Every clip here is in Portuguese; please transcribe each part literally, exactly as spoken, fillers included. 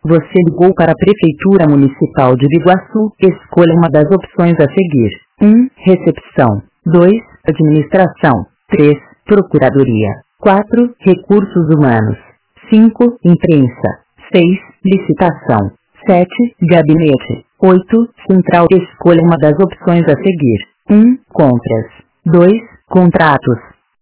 Você ligou para a Prefeitura Municipal de Biguaçu. Escolha uma das opções a seguir. um. Recepção. dois. Administração. três. Procuradoria. quatro. Recursos humanos. cinco. Imprensa. seis. Licitação. sete. Gabinete. oito. Central. Escolha uma das opções a seguir. um. Compras. dois. Contratos.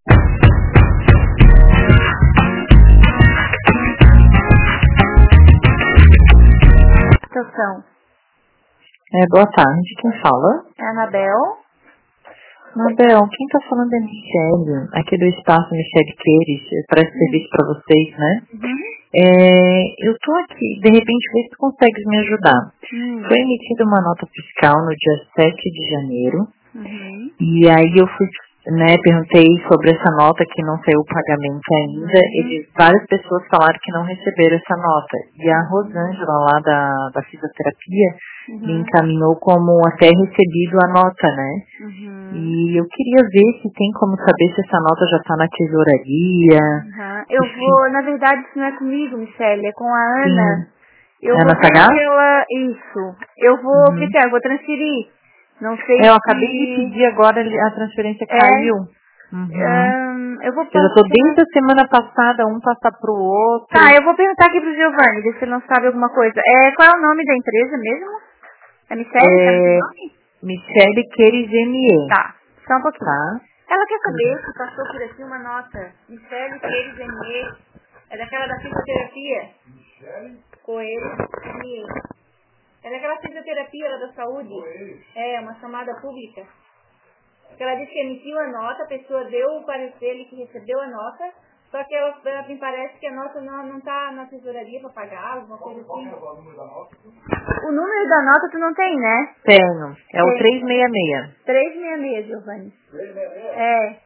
Estação. É, boa tarde, quem fala? É a Anabel. Anabel, quem tá falando é Michele, aqui do Espaço Michele Queires, presta Uhum. serviço para vocês, né? Uhum. É, eu tô aqui, de repente, vê se tu consegues me ajudar. Uhum. Foi emitida uma nota fiscal no dia sete de janeiro, Uhum. e aí eu fui, né, perguntei sobre essa nota que não saiu o pagamento ainda, Uhum. eles, várias pessoas falaram que não receberam essa nota, e a Rosângela lá da, da fisioterapia me Uhum. encaminhou como até recebido a nota, né? Uhum. E eu queria ver se tem como saber se essa nota já está na tesouraria. Uhum. Eu vou, na verdade, isso não é comigo, Michele, é com a Ana. Sim. Eu Ana vou ver Sagaz? se ela. Isso. Eu vou. O que Uhum. que é? Eu vou transferir. Não sei É, eu se. acabei de pedir agora, a transferência É. caiu. Uhum. Ahn, eu vou Eu já tô passar. desde a semana passada, um passar pro outro. Tá, eu vou perguntar aqui pro Giovanni, ver se ele não sabe alguma coisa. É, qual é o nome da empresa mesmo? É Michele, sabe esse É, nome? Michele Queires M E. Tá, só um pouquinho. Tá? Ela quer saber se passou por aqui uma nota. Michele Queires M E. É daquela da fisioterapia? Coelho M E. É daquela fisioterapia lá da saúde? É, uma chamada pública. Que ela disse que emitiu a nota, a pessoa deu o parecer ali que recebeu a nota, só que ela, ela me parece que a nota não, não tá na tesouraria para pagar, alguma coisa assim. O número da nota tu não tem, né? Tenho. É o Tem. trezentos e sessenta e seis. trezentos e sessenta e seis, Giovanni. É.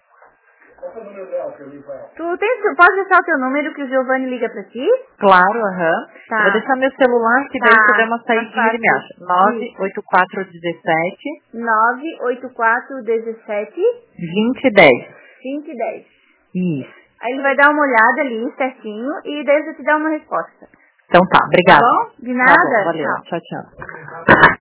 Tu, tem, tu pode deixar o teu número que o Giovanni liga pra ti? Claro, aham. Tá. Eu vou deixar meu celular, que daí Tá. se eu der uma saidinha ele me fácil. acha. nove oito quatro um sete, nove oito quatro um sete, vinte e dez. vinte e dez. Isso. Aí ele vai dar uma olhada ali certinho e daí ele vai te dar uma resposta. Então tá, Tá obrigada. bom? De Tá bom, nada? valeu. Tchau. Tchau, tchau.